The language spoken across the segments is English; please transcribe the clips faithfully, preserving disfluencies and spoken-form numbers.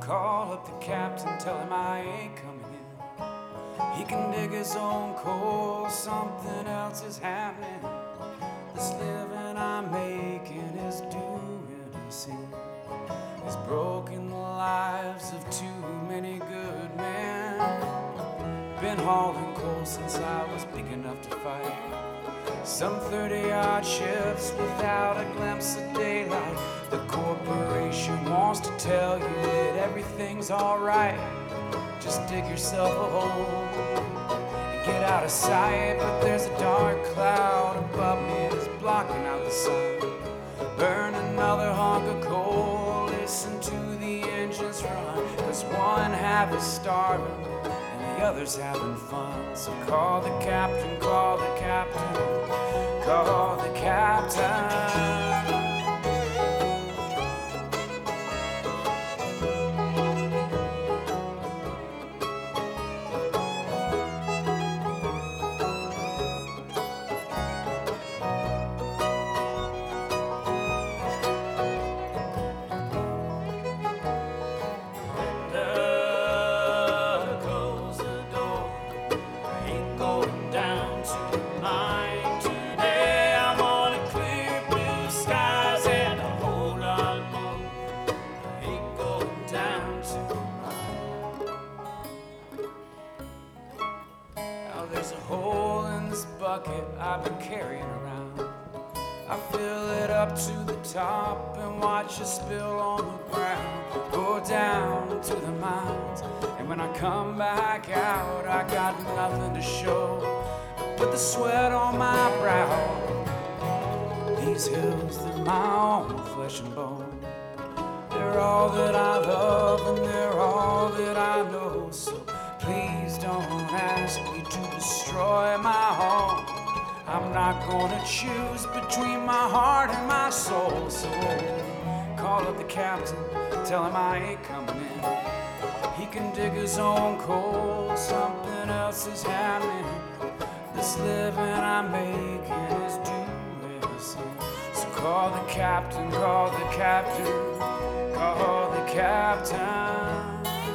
Call up the captain, tell him I ain't coming in. He can dig his own coal, something else is happening. This living I'm making is doing a sin. It's broken the lives of too many good men. Been hauling coal since I was big enough to fight. Some thirty-odd shifts without a glimpse of daylight. The corporation wants to tell you that everything's alright. Just dig yourself a hole and get out of sight. But there's a dark cloud above me that's blocking out the sun. Burn another hunk of coal, listen to the engines run. Cause one half is starving and the other's having fun. So call the captain, call the captain, call the captain. I've been carrying around. I fill it up to the top and watch it spill on the ground. Go down to the mines, and when I come back out, I got nothing to show but the sweat on my brow. These hills, they're my own flesh and bone. They're all that I love and they're all that I know. So please don't ask me to destroy my home. I'm not gonna choose between my heart and my soul. So call up the captain, tell him I ain't coming in. He can dig his own coal, something else is happening. This living I'm making is doing a sin. So call the captain, call the captain, call the captain.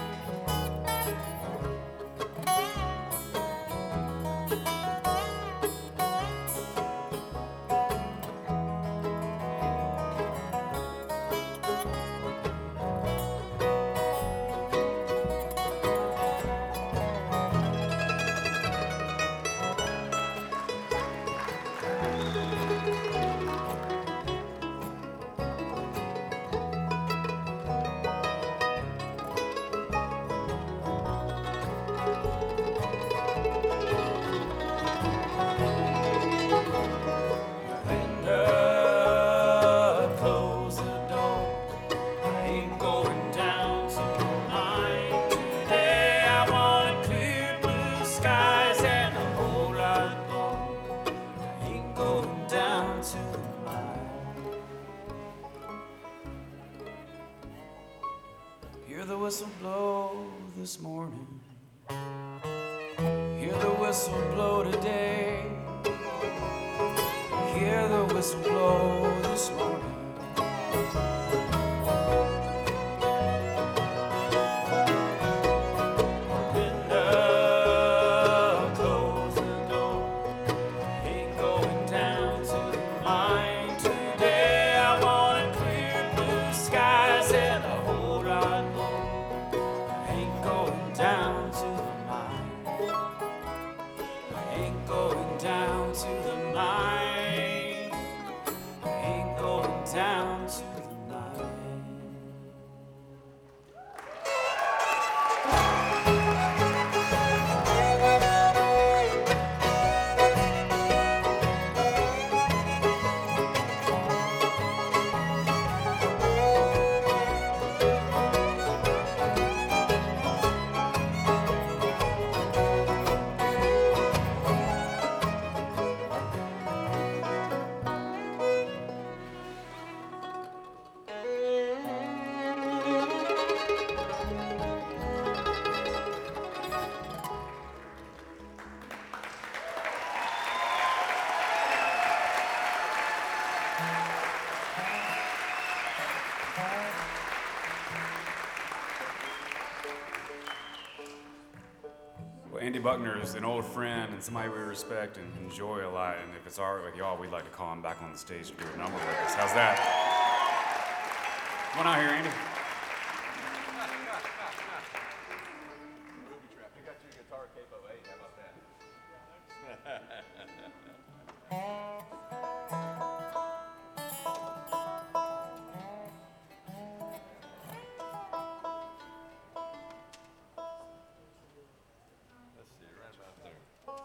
Hear the whistle blow this morning. Hear the whistle blow today. Hear the whistle blow this morning. Andy Buckner is an old friend and somebody we respect and enjoy a lot, and if it's all right with y'all, we'd like to call him back on the stage to do a number with us. How's that? Come on out here, Andy. Booby trap. You got your guitar capo eight. How about that? Let's see, right about there.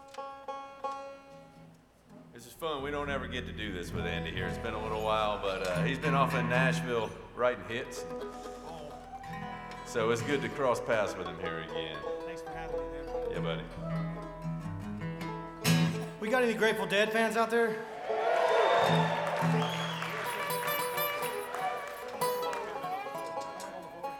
This is fun. We don't ever get to do this with Andy here. It's been a little while, but uh, he's been off in Nashville writing hits. So it's good to cross paths with him here again. Thanks for having me, man. Yeah, buddy. We got any Grateful Dead fans out there?